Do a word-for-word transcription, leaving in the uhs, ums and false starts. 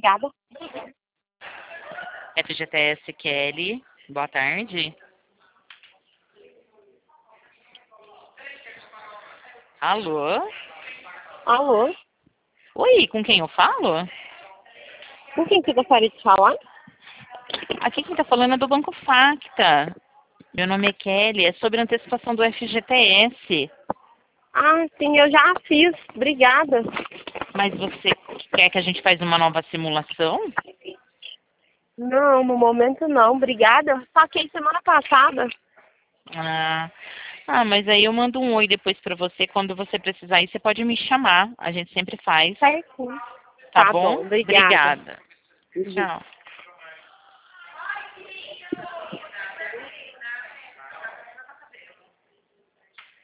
obrigada. F G T S Kelly, boa tarde. Alô? Alô? Oi, com quem eu falo? Com quem você gostaria de falar? Aqui quem tá falando é do Banco Facta. Meu nome é Kelly, é sobre a antecipação do F G T S. Ah, sim, eu já fiz. Obrigada. Mas você quer que a gente faça uma nova simulação? Não, no momento não. Obrigada. Saquei semana passada. Ah, ah, mas aí eu mando um oi depois pra você. Quando você precisar aí, você pode me chamar. A gente sempre faz. Certo. Tá, Tá bom? bom, obrigada. Obrigada. Tchau.